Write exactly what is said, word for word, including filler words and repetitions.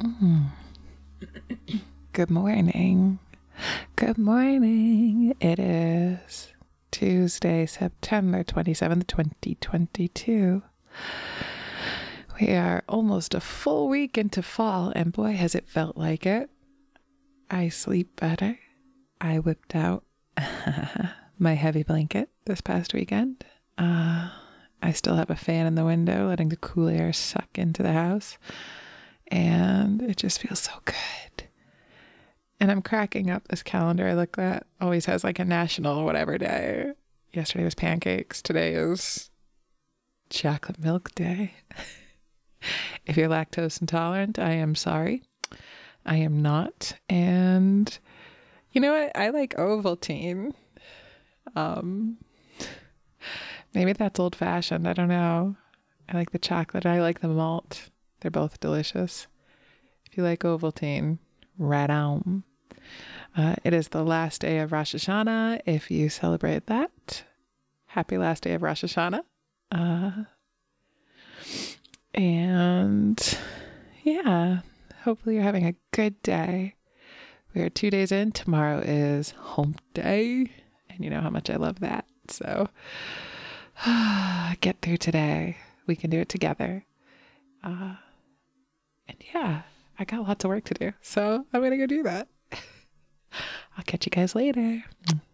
Mm. Good morning. Good morning. It is Tuesday, September twenty-seventh, twenty twenty-two. We are almost a full week into fall, and boy, has it felt like it. I sleep better. I whipped out my heavy blanket this past weekend. Uh, I still have a fan in the window, letting the cool air suck into the house. And it just feels so good. And I'm cracking up this calendar I look at. Always has like a national whatever day. Yesterday was pancakes. Today is chocolate milk day. If you're lactose intolerant, I am sorry. I am not. And you know what? I like Ovaltine. Um, maybe that's old fashioned. I don't know. I like the chocolate. I like the malt. They're both delicious. If you like Ovaltine, right on. Uh, it is the last day of Rosh Hashanah. If you celebrate that, happy last day of Rosh Hashanah. Uh, and yeah, hopefully you're having a good day. We are two days in. Tomorrow is hump day. And you know how much I love that. So get through today. We can do it together. Uh, and yeah, I got lots of work to do. So I'm going to go do that. I'll catch you guys later.